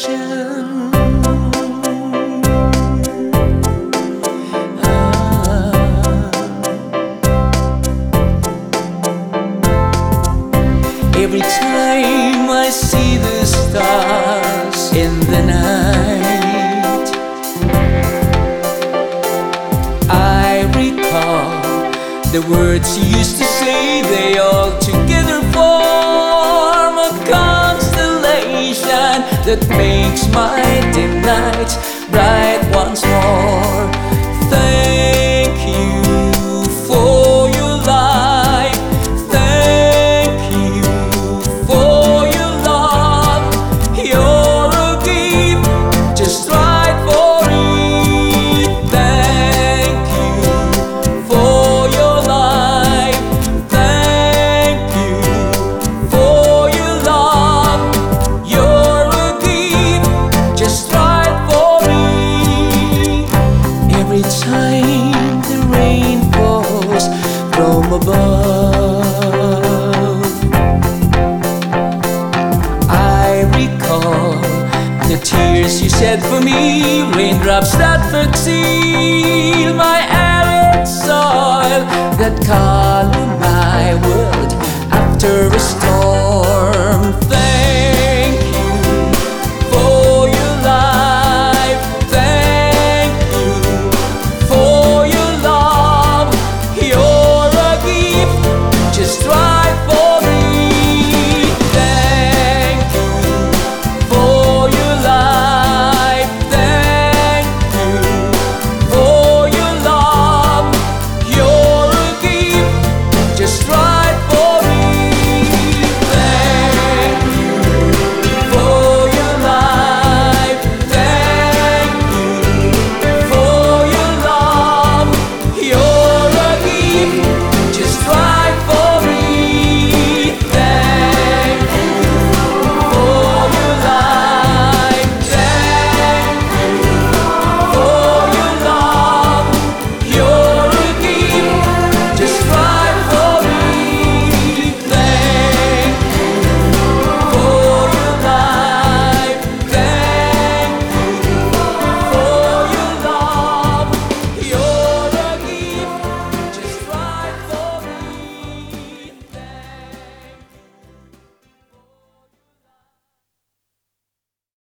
consolation. Every time I see the stars in the night, I recall the words you used to say. They all together form a constellation that makes my dim night bright once more. Thank you for your life. Thank you for your love. You're a gift just right for me. Thank you for your life. Thank you for your love. You're a gift just right for me. Every time the rain falls from above, I recall the tears you shed for me, raindrops that conceal my arid soil, that color my world after a storm.